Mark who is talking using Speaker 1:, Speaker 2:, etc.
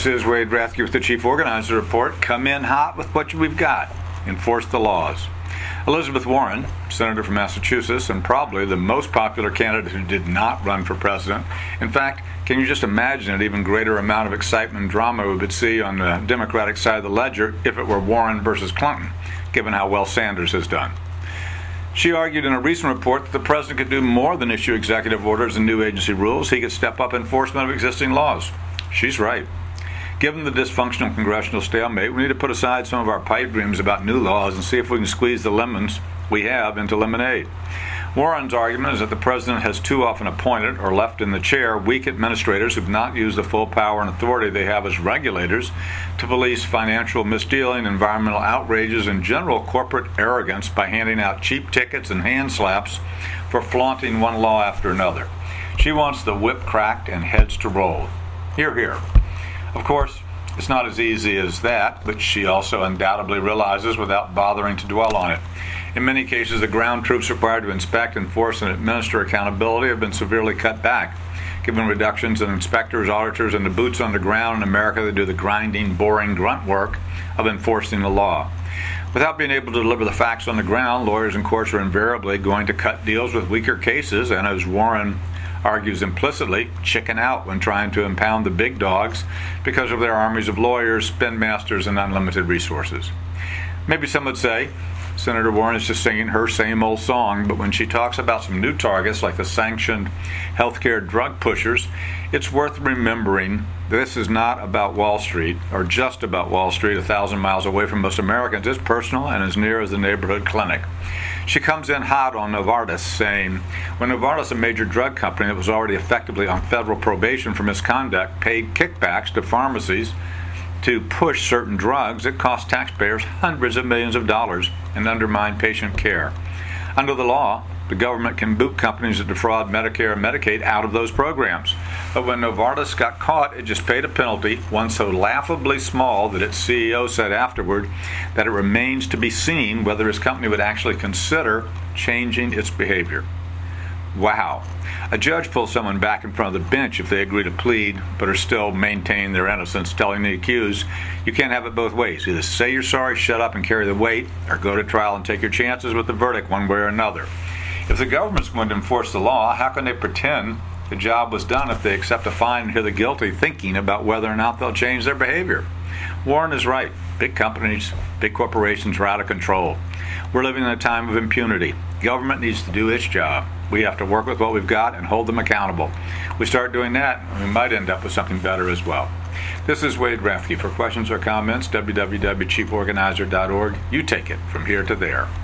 Speaker 1: This is Wade Rathke with the Chief Organizer Report. Come in hot with what we've got. Enforce the laws. Elizabeth Warren, Senator from Massachusetts, and probably the most popular candidate who did not run for president. In fact, can you just imagine an even greater amount of excitement and drama we would see on the Democratic side of the ledger if it were Warren versus Clinton, given how well Sanders has done? She argued in a recent report that the president could do more than issue executive orders and new agency rules. He could step up enforcement of existing laws. She's right. Given the dysfunctional congressional stalemate, we need to put aside some of our pipe dreams about new laws and see if we can squeeze the lemons we have into lemonade. Warren's argument is that the president has too often appointed or left in the chair weak administrators who have not used the full power and authority they have as regulators to police financial misdealing, environmental outrages, and general corporate arrogance by handing out cheap tickets and hand slaps for flaunting one law after another. She wants the whip cracked and heads to roll. Hear, hear. Of course, it's not as easy as that, but she also undoubtedly realizes without bothering to dwell on it. In many cases, the ground troops required to inspect, enforce, and administer accountability have been severely cut back, given reductions in inspectors, auditors, and the boots on the ground in America that do the grinding, boring grunt work of enforcing the law. Without being able to deliver the facts on the ground, lawyers and courts are invariably going to cut deals with weaker cases, and as Warren argues implicitly, chicken out when trying to impound the big dogs because of their armies of lawyers, spin masters, and unlimited resources. Maybe some would say Senator Warren is just singing her same old song, but when she talks about some new targets like the sanctioned healthcare drug pushers, it's worth remembering this is not about Wall Street, or just about Wall Street 1,000 miles away from most Americans. It's personal and as near as the neighborhood clinic. She comes in hot on Novartis, saying, when Novartis, a major drug company that was already effectively on federal probation for misconduct, paid kickbacks to pharmacies to push certain drugs, it cost taxpayers hundreds of millions of dollars and undermined patient care. Under the law, the government can boot companies that defraud Medicare and Medicaid out of those programs. But when Novartis got caught, it just paid a penalty, one so laughably small that its CEO said afterward that it remains to be seen whether his company would actually consider changing its behavior. Wow. A judge pulls someone back in front of the bench if they agree to plead but are still maintaining their innocence, telling the accused, you can't have it both ways. Either say you're sorry, shut up and carry the weight, or go to trial and take your chances with the verdict one way or another. If the government's going to enforce the law, how can they pretend the job was done if they accept a fine and hear the guilty thinking about whether or not they'll change their behavior? Warren is right. Big companies, big corporations are out of control. We're living in a time of impunity. Government needs to do its job. We have to work with what we've got and hold them accountable. We start doing that, and we might end up with something better as well. This is Wade Rathke. For questions or comments, www.chieforganizer.org. You take it from here to there.